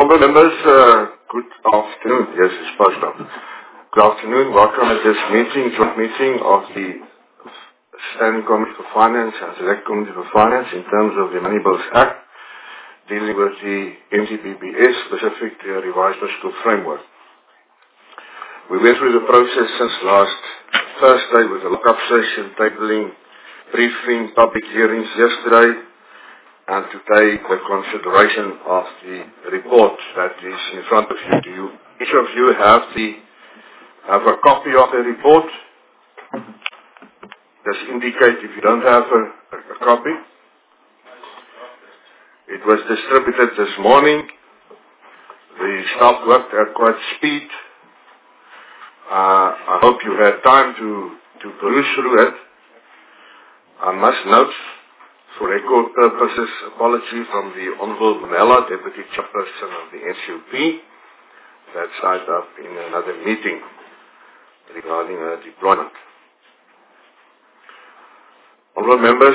Honourable members, good afternoon. Yes, it's past now. Good afternoon. Welcome to this joint meeting of the Standing Committee for Finance and Select Committee for Finance in terms of the Money Bills Act, dealing with the MTBBS, specifically a revised fiscal framework. We went through the process since last Thursday with the lock-up session, tabling, briefing, public hearings yesterday, and today the consideration of the report that is in front of you. Each of you have a copy of the report. Just indicate if you don't have a copy. It was distributed this morning. The staff worked at quite speed. I hope you had time to peruse through it. I must note, for record purposes, apology from the Honourable Manella, Deputy Chairperson of the NCOP, that signed up in another meeting regarding deployment. Honourable members,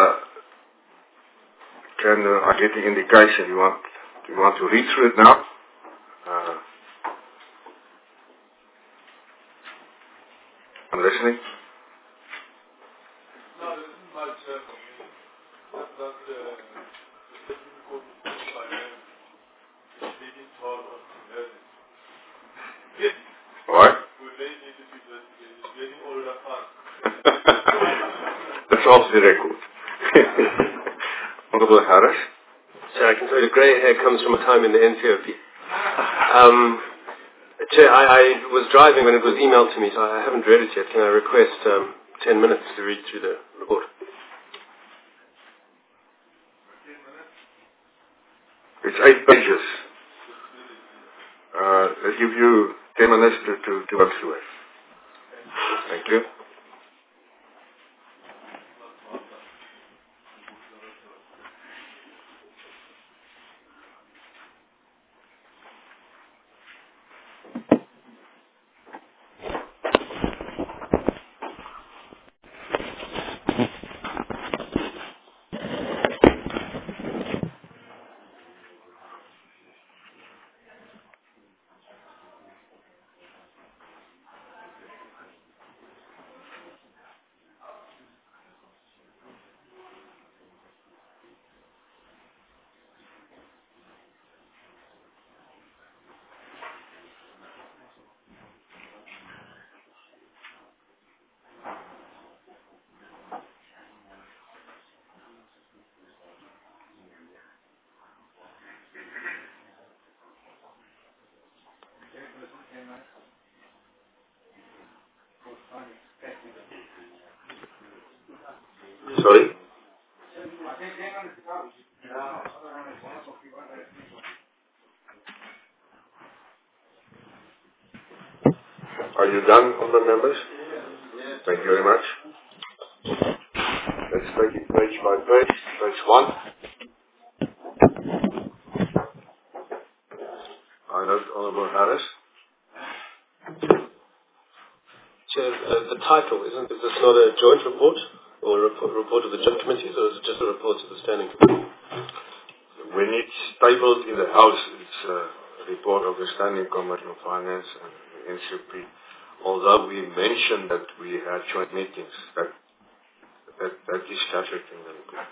can I get the indication you want to read through it now? I'm listening. Alright. That's off the record. Honourable Harris. Chair, I can tell you the grey hair comes from a time in the NCOP. Chair, I was driving when it was emailed to me, so I haven't read it yet. Can I request 10 minutes to read through the report? It's 8 pages. I'll give you 10 minutes to work through it. Thank you. Sorry? Are you done, honourable members? Thank you very much. Let's take it page by page. Page 1. I note Honourable Harris. Chair, the title, is this not a joint report or a report of the joint committees, or is it just a report of the standing committee? When it's tabled in the House, it's a report of the Standing Committee on Finance and the NCP. Although we mentioned that we had joint meetings, that is captured in the report.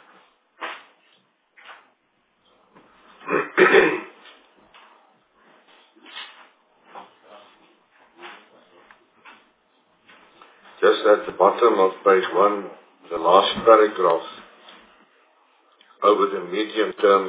Just at the bottom of page 1, the last paragraph, over the medium term,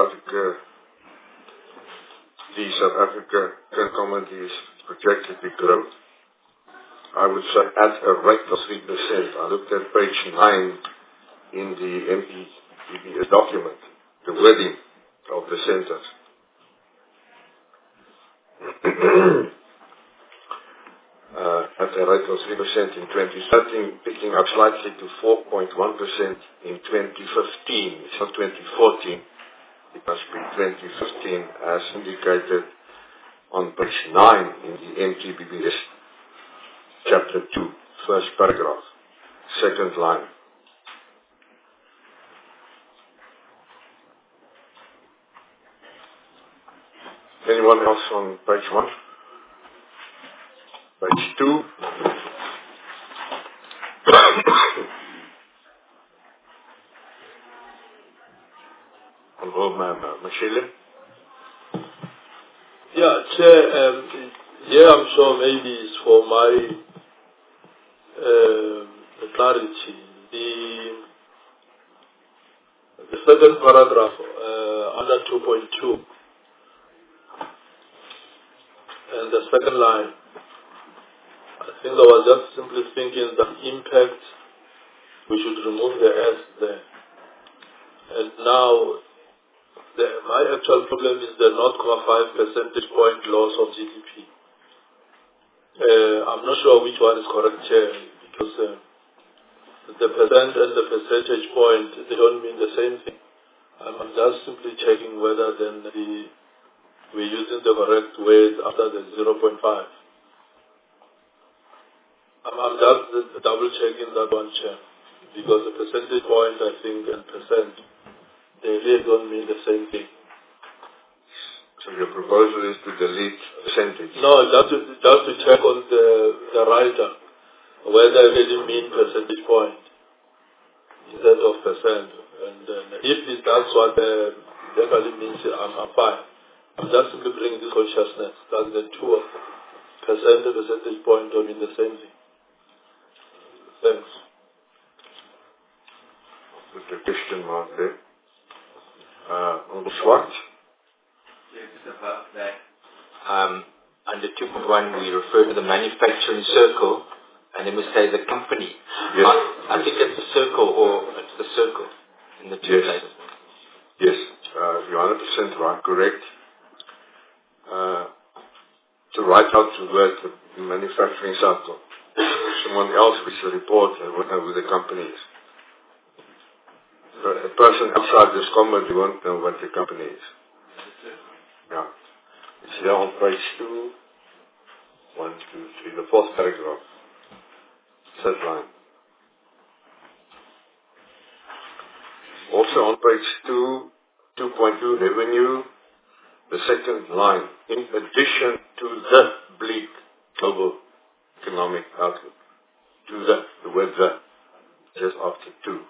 the South Africa economy is projected to grow. I would say at a rate of 3%. I looked at page 9 in the MPBS document, the wording of the sentence. At a rate of 3% in 2013, picking up slightly to 4.1% in 2015. It's not 2014. It must be 2015, as indicated on page 9 in the MTBBS, chapter 2, first paragraph, second line. Anyone else on page 1? Page 2. Michelle? Yeah, Chair, I'm sure maybe it's for my clarity. The second paragraph under 2.2 and the second line, I think I was just simply thinking that impact, we should remove the S there. And now, my actual problem is the 0.5 percentage point loss of GDP. I'm not sure which one is correct here, because the percent and the percentage point, they don't mean the same thing. I'm just simply checking whether then we're using the correct weight after the 0.5. I'm just double checking that one, Chair, because the percentage point, I think, and percent, they really don't mean the same thing. So your proposal is to delete percentage? No, just to check on the writer, whether it really mean percentage point instead of percent. And if that's what definitely means, I'm fine. I'm just simply bringing this consciousness that the two of percent and percentage point don't mean the same thing. Thanks. With the question mark there. On the Swart? Yes, just about that. Under 2.1, we refer to the manufacturing circle, and then we say the company. Yes. I think it's the circle, or it's the circle in the two places. Yes, you're 100% right, correct. To write out the word the manufacturing circle. Someone else with the report and would know who the company is. A person outside this comment, you won't know what the company is. Yeah. It's here on page 2. 1, 2, 3, the fourth paragraph. Third line. Also on page 2, 2.2 revenue, the second line. In addition to the bleak global economic outlook. To the word the, just after 2.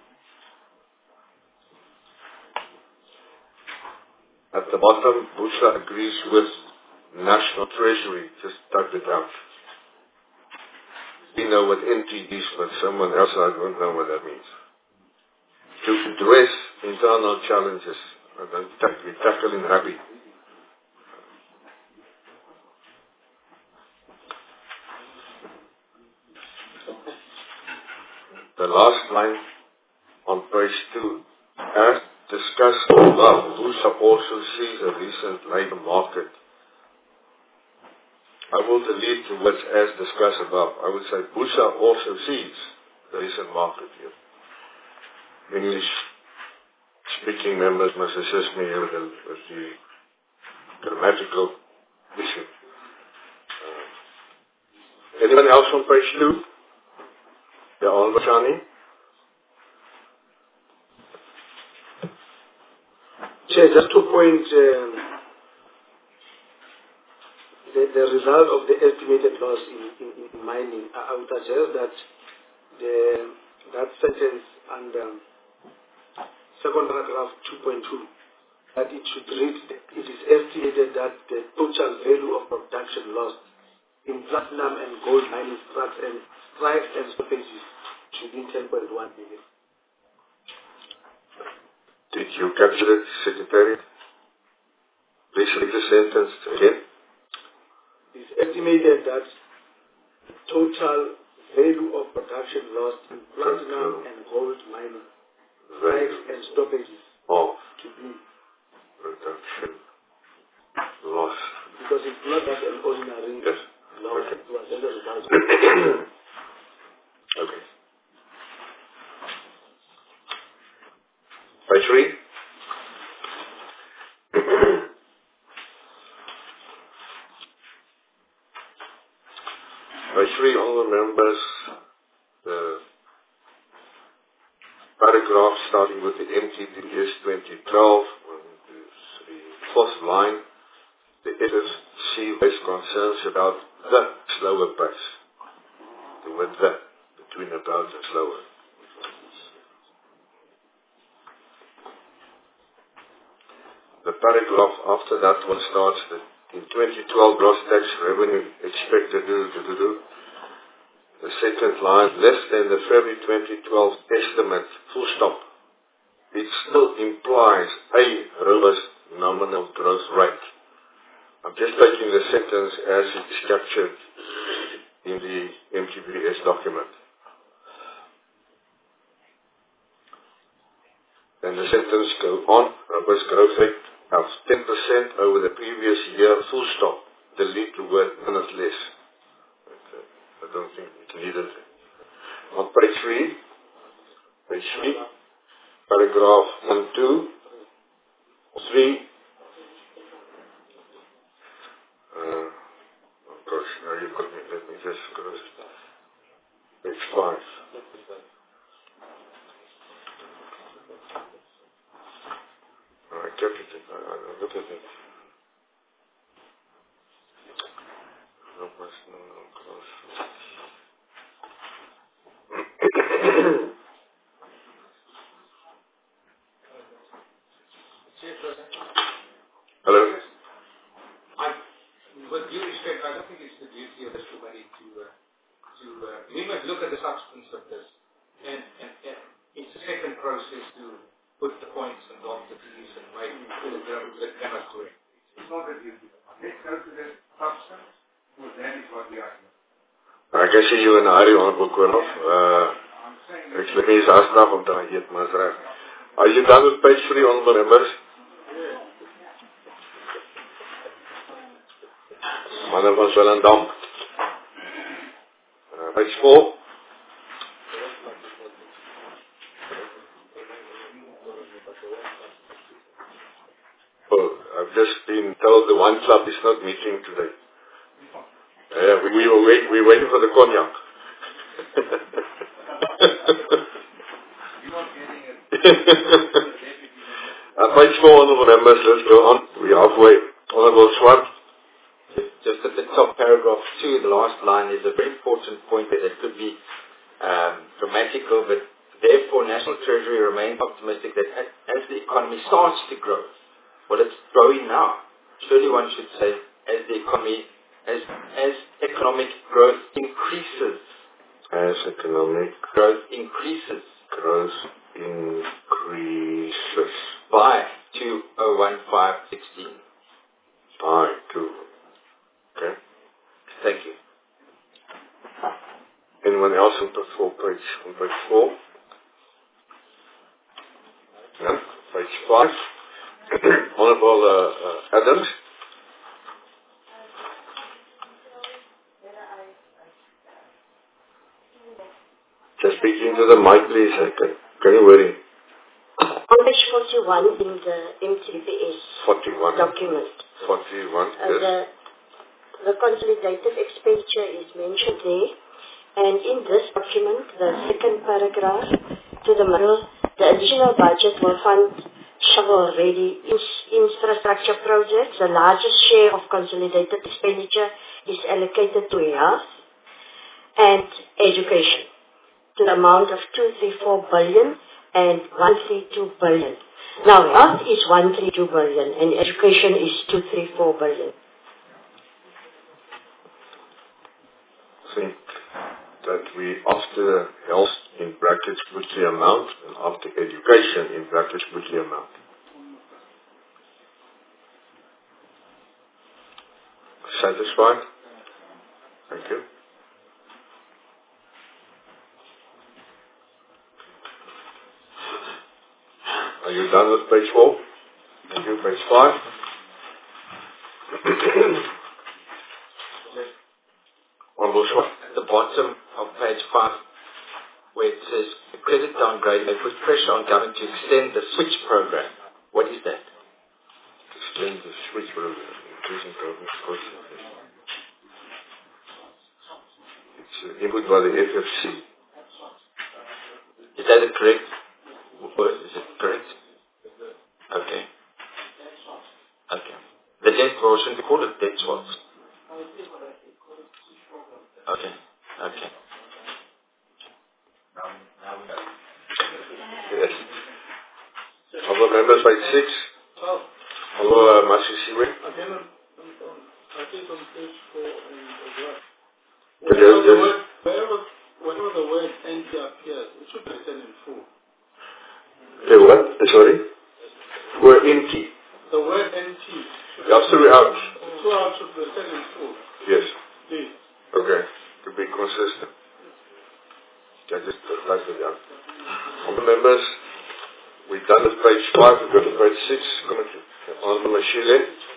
At the bottom, Busa agrees with National Treasury. Just type it out. We know what NTD is, but someone else I don't know what that means. To address internal challenges, we tackle in Rabi. The last line on page 2. As discussed above, Busa also sees a recent labour market. I will delete the words as discussed above. I would say Busa also sees the recent market here. English speaking members must assist me with the grammatical issue. Anyone else on page 2? Yeah, on Bashani? Chair, just to point the result of the estimated loss in mining, I would suggest that that sentence under second paragraph 2.2, that it should read, it is estimated that the total value of production lost in platinum and gold mining strikes and stoppages should be 10.1 billion. Did you capture it, Secretary? Please read the sentence again. It is estimated that the total value of production lost in platinum and gold mining strikes and stoppages of to be production loss. Because it's not just an ordinary loss, Okay. it was as a result. Okay. Page 3. Page 3, honourable members, the paragraph starting with the MTDS 2012, 1, 2, 3, fourth line. the FFC raised concerns about the slower pace. The word the, between about and slower. The paragraph after that one starts that in 2012 gross tax revenue expected the second line less than the February 2012 estimate, full stop. It still implies a robust nominal growth rate. I'm just taking the sentence as it's captured in the MTBS document. And the sentence goes on, robust growth rate of 10% over the previous year, full stop. Delete the word minute less. Okay. I don't think it's needed. On page 3, paragraph 1, 2, 3. Oh gosh, now you got me. Let me just go to page 5. I kept it. I look at it. Hello? With due respect, I don't think it's the duty of this committee we must look at the substance of this. And it's a second process to put the points and dot the T's and make the grammar correct. It's not a duty. Let's go to the substance, because that is what we are here. I can see you in a hurry, Honorable Korhoff. Let me just ask now om daai eet, maar is reg. Are you done with page 3, Honorable Members? Manne van Swellendam. Page 4. Oh, I've just been told the wine club is not meeting today. We're waiting for the cognac. Page 4, Honorable Members, let's go on. We're halfway. Honorable Swart. Just at the top, paragraph 2, the last line is a very important point that could be grammatical, but therefore National Treasury remains optimistic that as the economy starts to grow, well, it's growing now. Surely one should say as the economy, as economic growth increases. As economic growth increases. Growth increases. By 2015/16. By 2. Okay. Thank you. Anyone else on page 4? Yeah. Page 5. Honorable Adams. Just speaking to the mic, please. Can you hear me? On page 41 in the MTBS 41. document. 41, yes. The consolidated expenditure is mentioned there, and in this document, the second paragraph to the middle, the additional budget will fund shovel-ready infrastructure projects. The largest share of consolidated expenditure is allocated to health and education, to the amount of 234 billion and 132 billion. Now, health is 132 billion and education is 234 billion. I think that we, after health in brackets, put the amount, and after education in brackets, put the amount. Satisfied? Thank you. Are you done with page 4? Thank you. Page 5. At the bottom of page 5, where it says the credit downgrade may put pressure on government to extend the switch program. What is that? Extend the switch program, increasing government costs. It's input by the FFC. Is that correct? Is it correct? Okay. Okay. The debt, or shouldn't we call it debt swaps? Okay. Okay. Yes. Other members by 6. Hello, Masisiwe. I think on page 4 and whenever the word NT appears, it should be written in full. The what? Sorry? We're empty. The word NT. Throughout. Throughout should be written in full. Yes. Please. Okay. To be consistent. Yeah, just write it down. Other members, we've done with page 5, we've got to page 6. Honorable Mashile.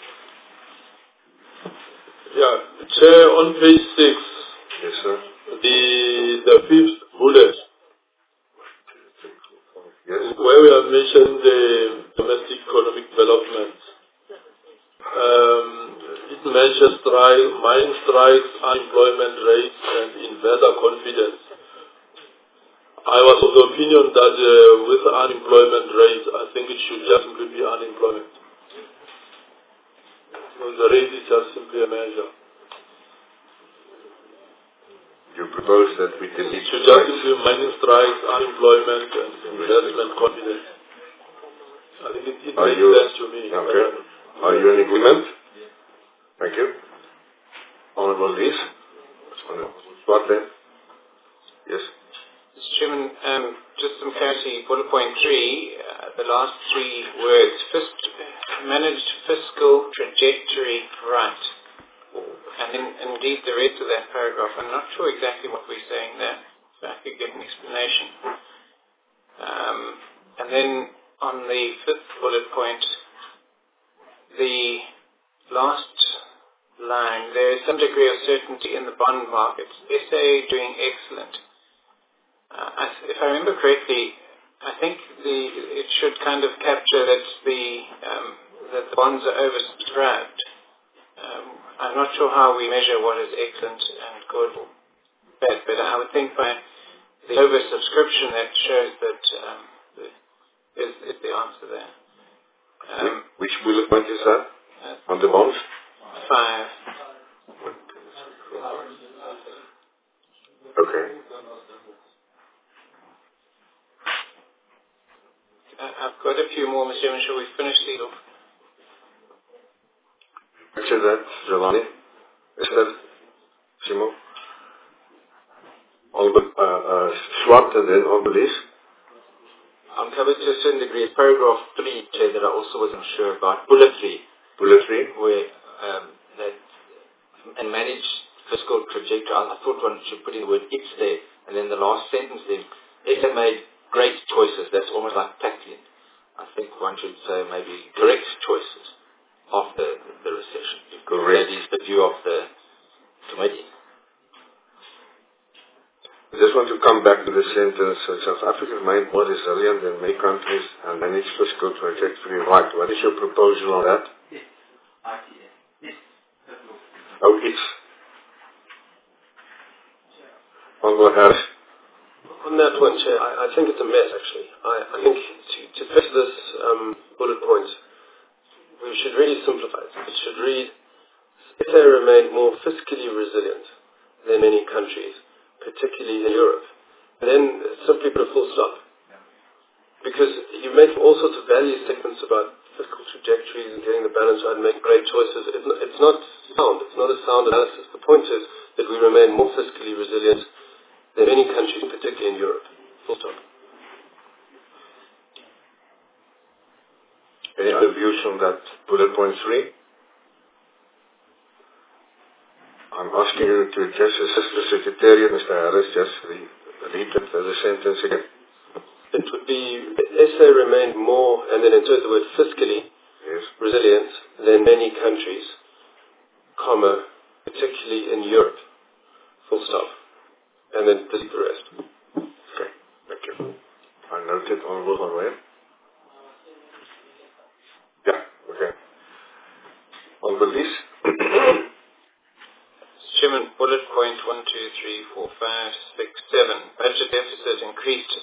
Yeah, Chair, on page 6, Yes, sir. the fifth bullet, Yes. where we have mentioned the domestic economic development. It mentions mining strikes, unemployment rates, and investor confidence. I was of the opinion that with unemployment rates, I think it should just simply be unemployment. So the rate is just simply a measure. You propose that we delete It should just simply mining strikes, unemployment, and investment confidence. I think it makes sense to me. Okay. Are you in agreement? Thank you. Honorable Lies. What then? Yes. Mr. Chairman, just some clarity. Bullet point 3, the last 3 words, managed fiscal trajectory right. And then indeed the rest of that paragraph, I'm not sure exactly what we're saying there, so I could get an explanation. And then on the 5th bullet point, the last line, there is some degree of certainty in the bond markets. SA doing excellent. If I remember correctly, I think it should kind of capture that the bonds are oversubscribed. I'm not sure how we measure what is excellent and good or bad, but I would think by the oversubscription that shows that is the answer there. Which bullet point is that? On the bonds? 5. Okay. I've got a few more, Mr. Chairman. Shall we finish these off? Picture that, Giovanni. Is that Simo? Swat and then on the list. I'm covered to a certain degree. Paragraph 3, Chair, that I also wasn't sure about. Bullet 3. Bullet 3. Where that and manage fiscal trajectory. I thought one should put in the word it's there. And then the last sentence then, if they made great choices, that's almost like tackling. I think one should say maybe correct choices after the recession. Correct. That is the view of the committee. I just want to come back to the sentence, South Africa remained more resilient than many countries and managed fiscal trajectory right. What is your proposal on that? Oh, it's. Honorable Harris. On that one, Chair, I think it's a mess, actually. I think to fix this bullet point, we should really simplify it. It should read, if they remain more fiscally resilient than many countries, particularly in Europe, then simply put a full stop. Because you make all sorts of value statements about fiscal trajectories and getting the balance right and making great choices. It's not sound. It's not a sound analysis. The point is that we remain more fiscally resilient than many countries, particularly in Europe. Full stop. Any other views on that bullet point 3? I'm asking you to just assist the Secretariat, Mr. Harris, just read the sentence again. It would be, SA remained more, and then insert the word fiscally resilient than many countries, comma, particularly in Europe. Full stop. And then delete the rest. Okay, thank you. I noted Honorable Manuel. Yeah, okay. Honorable Lies. Chairman, bullet point 1, 2, 3, 4, 5, 6, 7. Budget deficit increased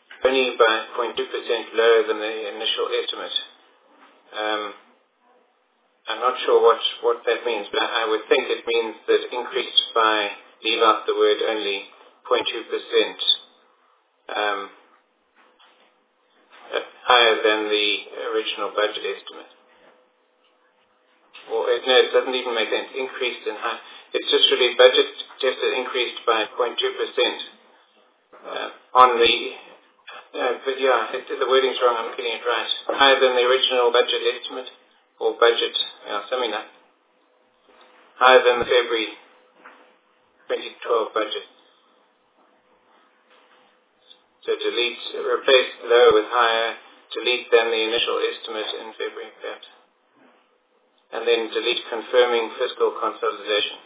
only by 0.2% lower than the initial estimate. I'm not sure what that means, but I would think it means that increased by, leave out the word only, 0.2%, higher than the original budget estimate. Or, no, it doesn't even make sense. Increased in high. It's just really budget deficit increased by 0.2% on the, but yeah, the wording's wrong, I'm getting it right. Higher than the original budget estimate, or budget, something like that. Higher than the February 2012 budget. So replace lower with higher, delete than the initial estimate in February, perhaps. And then delete confirming fiscal consolidation.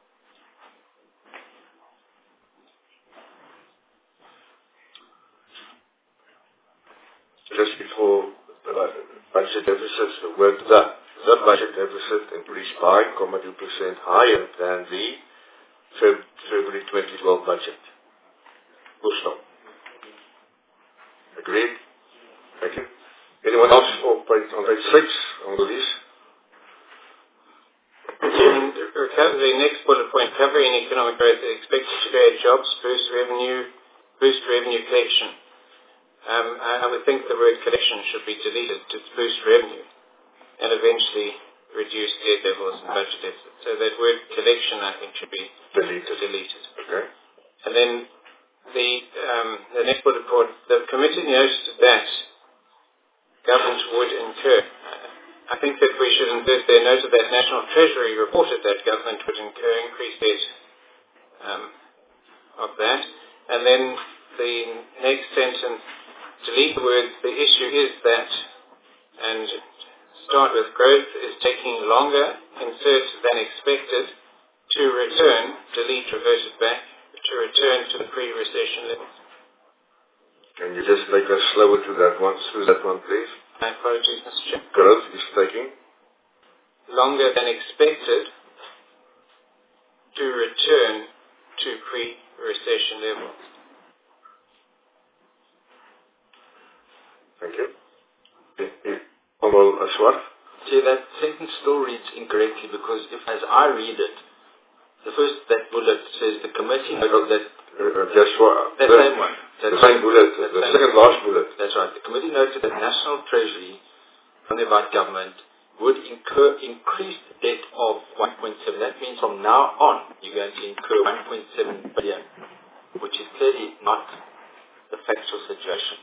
Just before the budget deficit, the word the budget deficit increased by 2% higher than the February 2012 budget. Full stop. Agreed? Thank you. Anyone else on page 6 on the list? The next bullet point, recovery and economic growth is expected to create jobs, boost revenue collection. I would think the word collection should be deleted to boost revenue and eventually reduce debt levels and budget deficit. So that word collection, I think, should be deleted. Okay. And then the next bullet point, the committee noted that government would incur. I think that we should insert there, noted that National Treasury reported that government would incur increased debt of that. And then the next sentence, delete the words, the issue is that, and start with growth is taking longer, insert than expected, to return, delete reverted back, to return to the pre-recession levels. Can you just make us slower to that one, please? My apologies, Mr. Chair. Growth is taking longer than expected to return to pre-recession levels. Thank you. Honorable Aswar. See, that sentence still reads incorrectly because as I read it, the first that bullet says the committee noted that the same one. The same bullet, the second last bullet. That's right. The committee noted that National Treasury, funded by government, would incur increased debt of 1.7. That means from now on, you're going to incur 1.7 billion, which is clearly not the factual situation.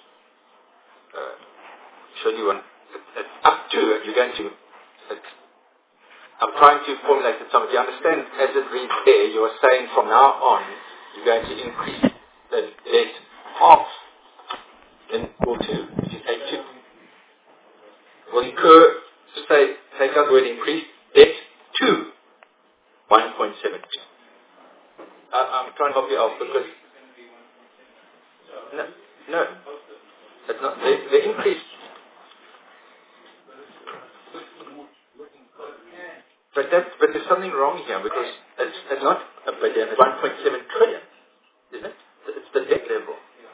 It's up to, you're going to, I'm trying to formulate it somewhat. You understand, as it reads there, you are saying from now on, you're going to increase the debt half in Q2, which is 8.2. Will incur, to say, take out the word increase, debt to 1.72. I'm trying to help you out because, no, that's not, the increase, but there's something wrong here because it's not a billion, it's 1.7 trillion, isn't it? It's the debt level.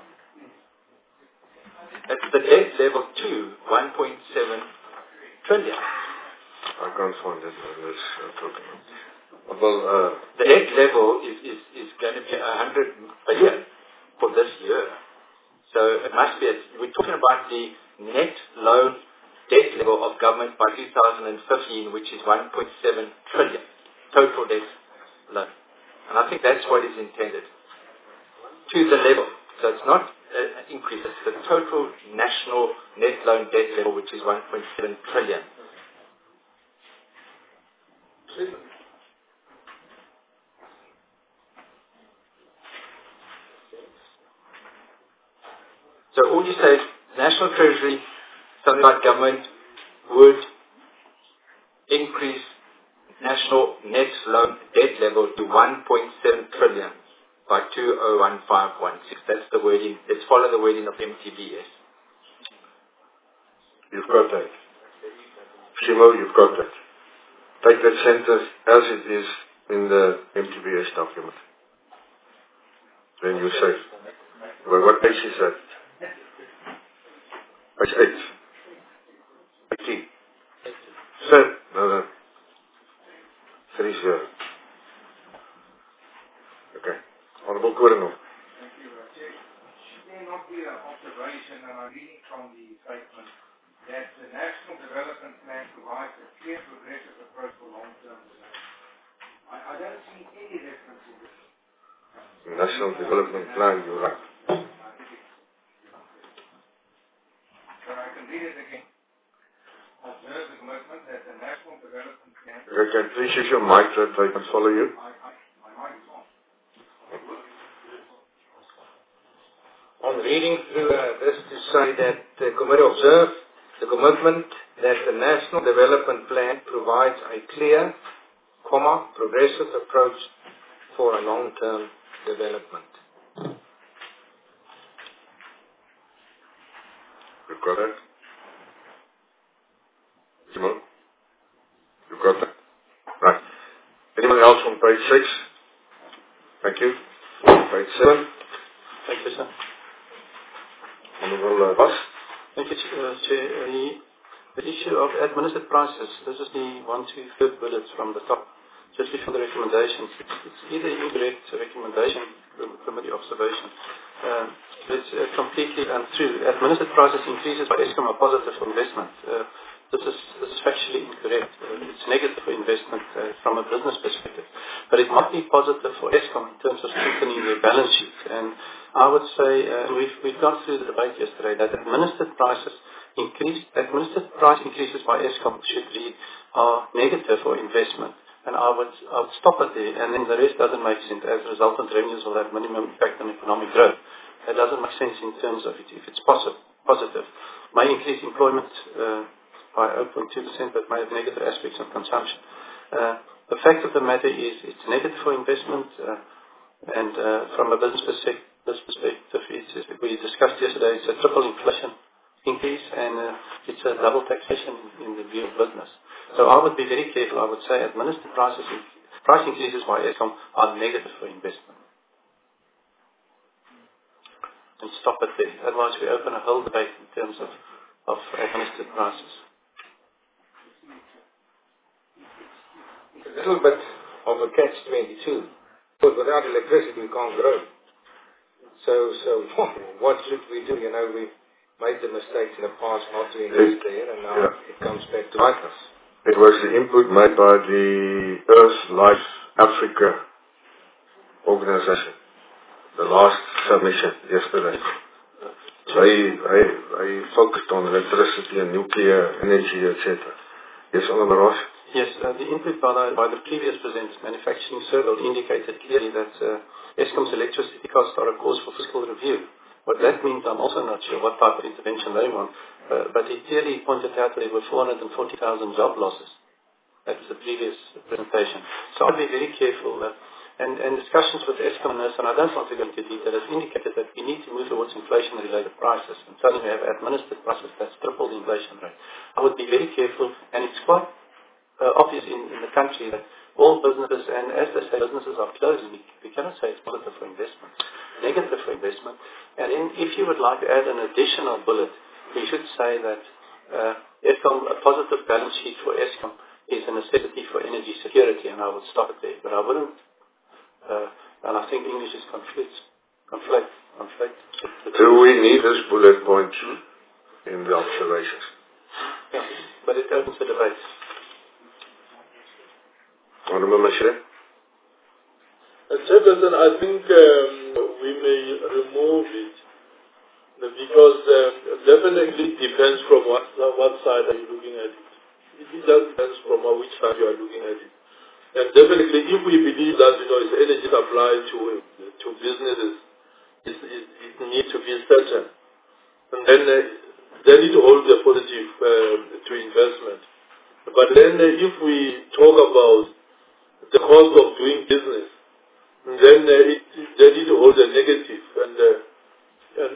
It's the debt level to 1.7 trillion. I can't find it on this document. Well, the debt level is going to be 100 billion for this year. So it must be, we're talking about the net loan debt level of government by 2015, which is 1.7 trillion total debt loan. And I think that's what is intended. To the level. So it's not an increase, it's the total national net loan debt level, which is 1.7 trillion. So all you say is National Treasury, something like government, would increase national net loan debt level to 1.7 trillion by 2015-16. That's the wording. Let's follow the wording of MTBS. You've got that. Shimo, you've got that. Take that sentence as it is in the MTBS document. Then you say, well, what page is that? Page 8. 18. So, no. He's here. Okay. Honorable Korenhoff. Thank you, Chair. Should there not be an observation, and I'm reading from the statement, that the National Development Plan provides a clear progressive approach for long-term development? I don't see any reference in this. National Development Plan, you're right. So I can read it again. Observe the commitment that the National Development Plan... Okay, please use your mic so that I can follow you. My mic is on. On reading through this to say that the committee observes the commitment that the National Development Plan provides a clear, progressive approach for a long-term development. You got that? Simon? You got that? Right. Anyone else on page 6? Thank you. Page 7. Thank you, sir. Honorable Bas. Thank you, Chair. The issue of administered prices, this is the 1, 2, 3rd bullets from the top. Just before the recommendations, it's either incorrect recommendation, committee observation. It's completely untrue. Administered prices increases by Eskom are positive for investment. This is factually incorrect. It's negative for investment from a business perspective. But it might be positive for Eskom in terms of strengthening their balance sheet. And I would say, we've gone through the debate yesterday, that administered price increases by Eskom should read are negative for investment. And I would stop it there, and then the rest doesn't make sense. As a resultant, revenues will have minimum impact on economic growth. That doesn't make sense in terms of it. If it's positive, may increase employment by 0.2%, but may have negative aspects on consumption. The fact of the matter is, it's negative for investment, and from a business perspective, we discussed yesterday, it's a triple inflation increase, and it's a double taxation in the view of business. So I would be very careful. I would say administered price increases by Eskom are negative for investment. And stop it there. Otherwise we open a whole debate in terms of administered prices. It's a little bit of a catch-22. Because without electricity we can't grow. So what should we do? We've made the mistakes in the past not to invest there, and now it comes back to bite us. It was the input made by the Earth Life Africa organization, the last submission yesterday. They focused on electricity and nuclear energy, etc. Yes, Honorable Ross? Yes, the input by the previous presenters, Manufacturing Circle, indicated clearly that Eskom's electricity costs are a cause for fiscal review. What that means, I'm also not sure what type of intervention they want. But he clearly pointed out that there were 440,000 job losses. That was the previous presentation. So I'll be very careful. And discussions with Eskom and us, and I don't want to go into detail, has indicated that we need to move towards inflation-related prices. And suddenly we have administered prices that's triple the inflation rate. I would be very careful, and it's quite obvious in the country that all businesses, and as they say, businesses are closing. We cannot say it's positive for investment, negative for investment. And then if you would like to add an additional bullet, we should say that Eskom, a positive balance sheet for Eskom is a necessity for energy security, and I would stop it there. But I wouldn't, and I think English is conflate. Do we need this bullet point in the observations? Yeah, but it opens the debate. Honorable Mashre? Chairperson, I think we may remove it. Because definitely depends from what side are you looking at it. It just depends from which side you are looking at it. And definitely if we believe that it's energy supply to businesses, it needs to be certain. And then they need to hold the positive to investment. But then if we talk about the cost of doing business, then they need to hold the negative. And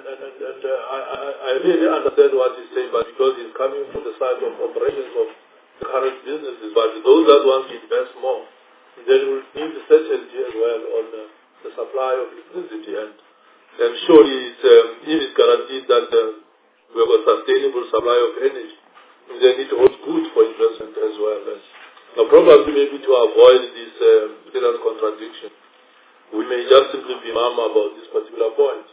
I really understand what he's saying, but because he's coming from the side of operations of the current businesses, but those that want to invest more, then will need the certainty as well on the supply of electricity. And surely if it's guaranteed that we have a sustainable supply of energy, they need to hold good for investment as well. Now, probably maybe to avoid this apparent contradiction, we may just simply be mum about this particular point.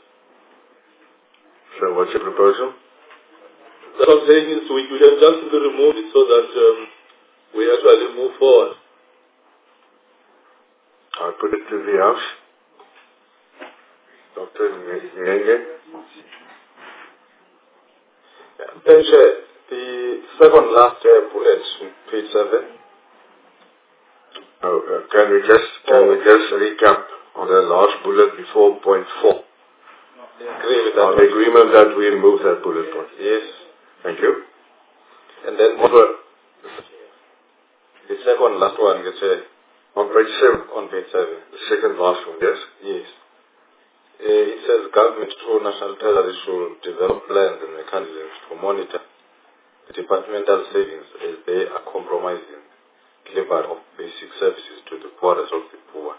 So what's your proposal? What I'm saying is we can just simply remove it so that we actually move forward. I'll put it to the House. Dr. Nyenge. The second last bullet, page 7. Can we just recap on the last bullet before point 4? Agree with that. On the agreement that we remove that bullet point. Yes. Thank you. And then the second last one, you say, on page 7. on page 7. The second last one, yes? Yes. It says government through national treasury should develop plans and mechanisms to monitor the departmental savings as they are compromising delivery of basic services to the poorest of the poor.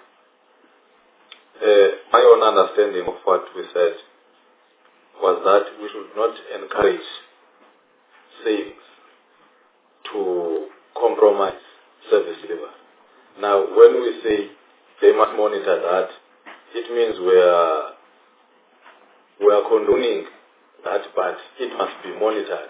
My own understanding of what we said was that we should not encourage savings to compromise service delivery. Now, when we say they must monitor that, it means we are condoning that, but it must be monitored.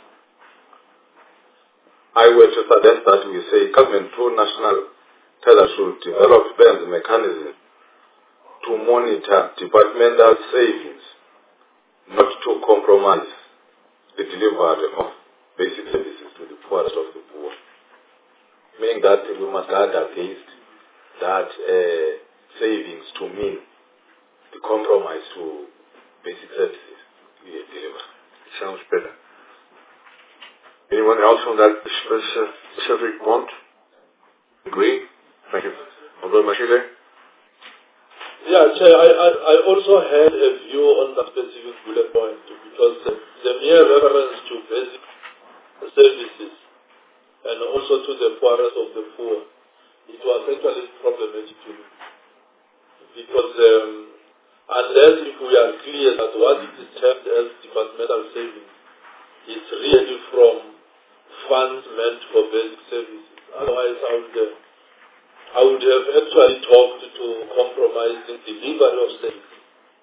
I were to suggest that we say government through national teller should develop plans and mechanisms to monitor departmental savings, not to compromise the delivery of basic services to the poorest of the poor. Meaning that we must guard against that savings to mean the compromise to basic services we deliver. Sounds better. Anyone else on that specific point? Agree? Thank you. Although Mashile? Yeah, Chair, I also had a view on that specific bullet point because the mere reference to basic services and also to the poorest of the poor, it was actually problematic to me. Because unless if we are clear that what is termed as departmental savings is really from funds meant for basic services, otherwise I would have actually talked to compromising the delivery of services.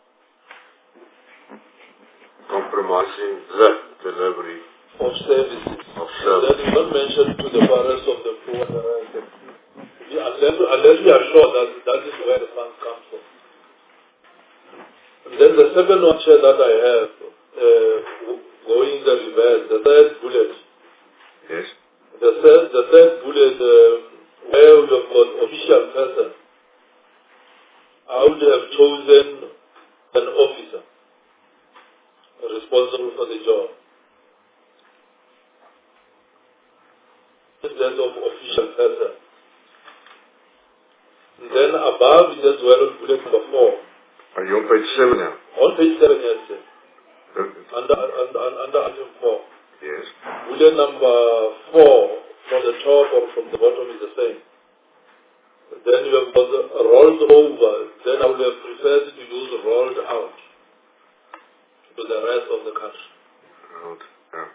Compromising the delivery of services. That is not mentioned to the poorest of the poor. Unless we are sure that that is where the funds come from. And then the second one Chair, that I have, going the reverse, the third bullet. Yes. The third bullet, where we have got official person, I would have chosen an officer responsible for the job. Instead of official person. And then above it as well on bullet number 4. Are you on page 7 now? On page 7, yes, sir. Under item 4. Yes. Bullet number 4 from the top or from the bottom is the same. Then you have got rolled over. Then I would have preferred to use rolled out to the rest of the country. Rolled out.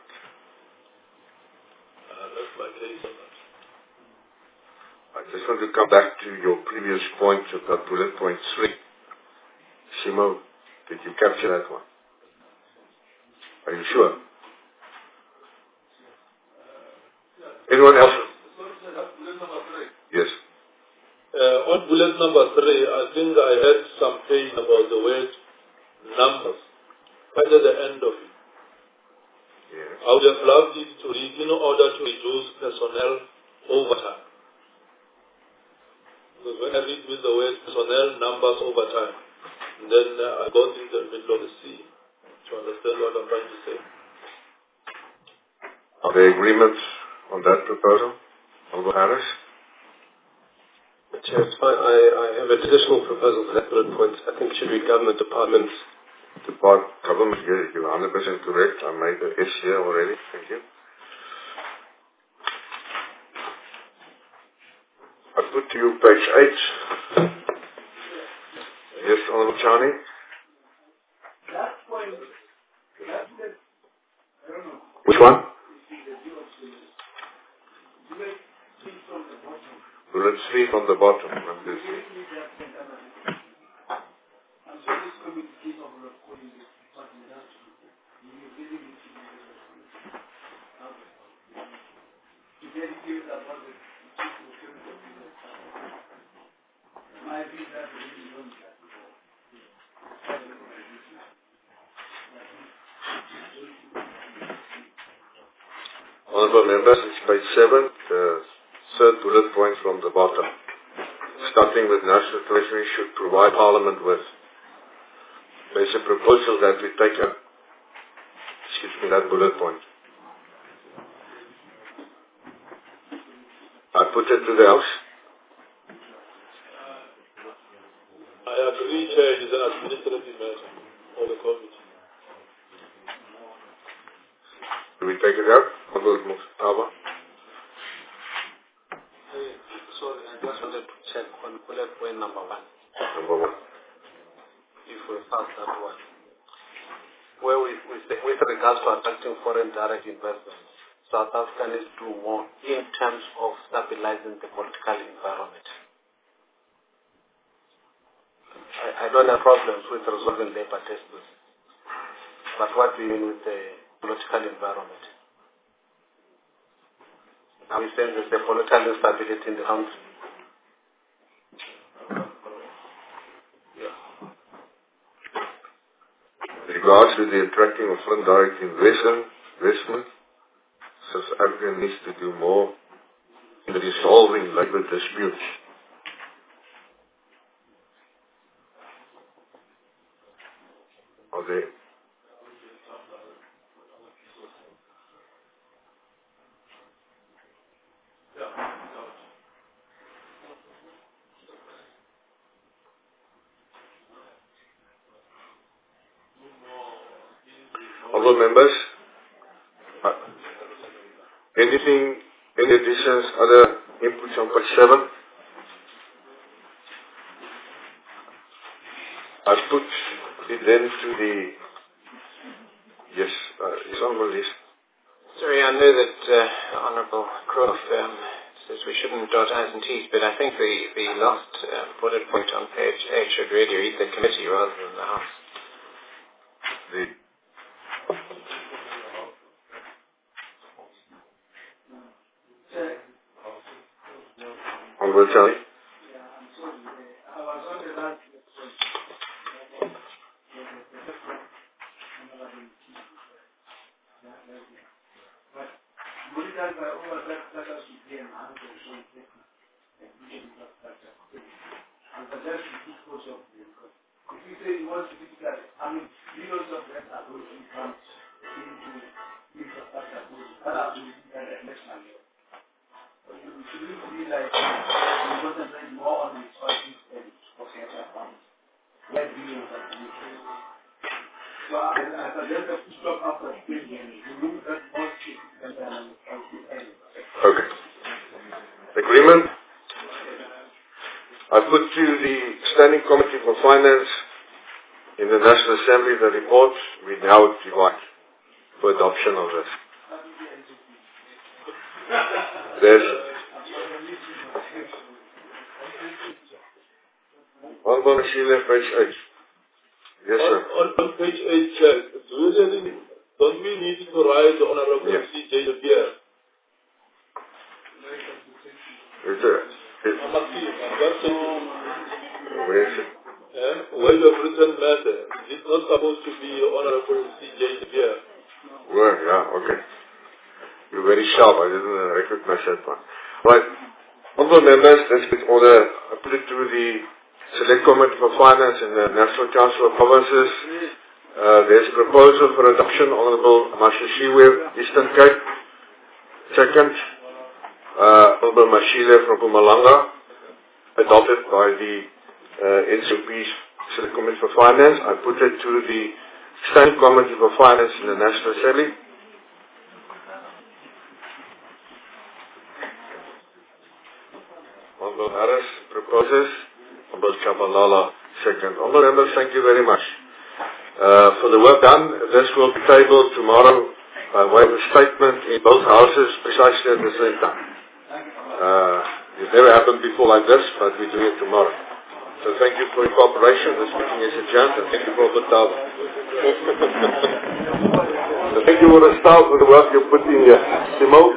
That's my case on that. I just want to come back to your previous point about bullet point 3. Simo, did you capture that one? Are you sure? Anyone else? Yes. On bullet number 3, I think I had some pain about the word numbers right at the end of it. Yes. I would have loved it to read in order to reduce personnel overtime. Because when I read with the word personnel numbers overtime, then I got in the middle of the sea to understand what I'm trying to say. Are there agreements on that proposal? Honorable Harris? Chair, it's fine. I have an additional proposal for that bullet point. I think it should read government departments. Government, yes, you're 100% correct. I made the S here already. Thank you. I put to you page 8. Yes, Honorable Chani? Which one? bullet 3 from the bottom. 1, 2, 3. Honourable members, it's page 7, the third bullet point from the bottom. Starting with National Treasury should provide Parliament with. There's a proposal that we take up, that bullet point. I put it to the House. I agree, Chair, it is an administrative matter for the committee. Do we take it out? Honourable Mustaba? Sorry, I just wanted to check on bullet point number 1. Number 1. If we pass that one. Where with regards to attracting foreign direct investment, South Africa needs to do more in terms of stabilizing the political environment. I don't have problems with resolving labor disputes, but what do you mean with the political environment? Are we saying there's a political instability in the country? With regards to the attracting of foreign direct investment, South Africa needs to do more in resolving labor disputes. Are there? Honourable members, anything, any additions, other inputs on page 7? I put it then to the, yes, it's on the list. Sorry, I know that Honourable Croft says we shouldn't dot I's and T's, but I think the last bullet point on page 8 should really read the committee rather than the House. Honourable Charlie. Okay. Agreement. I put to the Standing Committee for Finance in the National Assembly the report. We now divide for adoption of this. There's Honourable Mashile, page 8. Yes, sir. On page 8, Chair, don't we need to write the Honourable C.J. De Beer? Where is it? Where you have written matter, it's not supposed to be Honourable C.J. De Beer. Well, yeah, okay. You're very sharp. I didn't recognize that one. Right. Honourable members, let's get order. I put it to the Select Committee for Finance and the National Council of Provinces. There's a proposal for adoption. Honourable Mashashiwe, Eastern Cape. Second, Honourable Mashile from Mpumalanga, adopted by the NCP's Select Committee for Finance. I put it to the Standing Committee for Finance in the National Assembly. Honourable Harris proposes. Honourable Chabalala second. Honourable members, thank you very much for the work done. This will be tabled tomorrow by way of a statement in both houses precisely at the same time. It's never happened before like this, but we're doing it tomorrow. So thank you for your cooperation. This meeting is adjourned, and thank you for the towel. So thank you for the staff for the work you put in here. Simone?